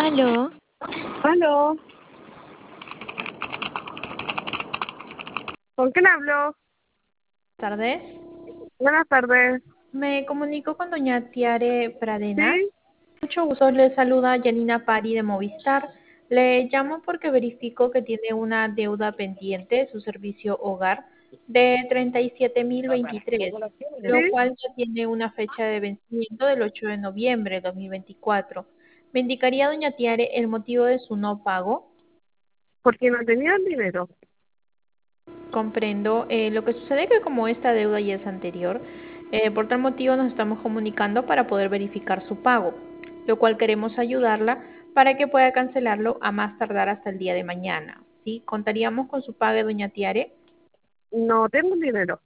Aló, Aló, ¿con quién hablo? Tardes. Buenas tardes. Me comunico con doña Tiare Pradenas. ¿Sí? Mucho gusto, le saluda Janina Pari de Movistar. Le llamo porque verifico que tiene una deuda pendiente de su servicio hogar de 37.023, lo ¿Sí? cual ya tiene una fecha de vencimiento del 8 de noviembre de 2024. ¿Me indicaría, doña Tiare, el motivo de su no pago? Porque no tenía el dinero. Comprendo. Lo que sucede es que como esta deuda ya es anterior, por tal motivo nos estamos comunicando para poder verificar su pago, lo cual queremos ayudarla para que pueda cancelarlo a más tardar hasta el día de mañana. ¿Sí? ¿Contaríamos con su pago, doña Tiare? No tengo el dinero.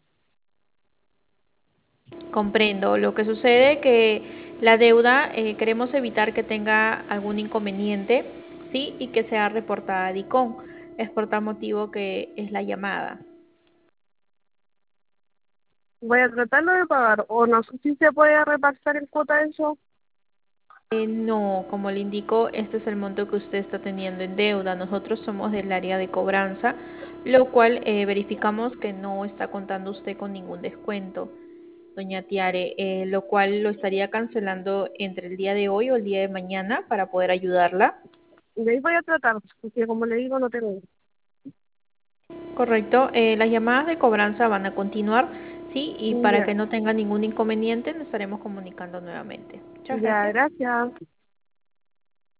Comprendo. Lo que sucede es que la deuda queremos evitar que tenga algún inconveniente, ¿sí? Y que sea reportada a DICOM. Es por tal motivo que es la llamada. Voy a tratarlo de pagar. O no sé si se puede repasar en cuota eso. No, como le indico, este es el monto que usted está teniendo en deuda. Nosotros somos del área de cobranza, lo cual verificamos que no está contando usted con ningún descuento, doña Tiare, lo cual lo estaría cancelando entre el día de hoy o el día de mañana para poder ayudarla. De ahí voy a tratar, porque como le digo, no tengo. Correcto, las llamadas de cobranza van a continuar, sí, y para Ya, que no tenga ningún inconveniente nos estaremos comunicando nuevamente. Muchas ya, gracias. gracias.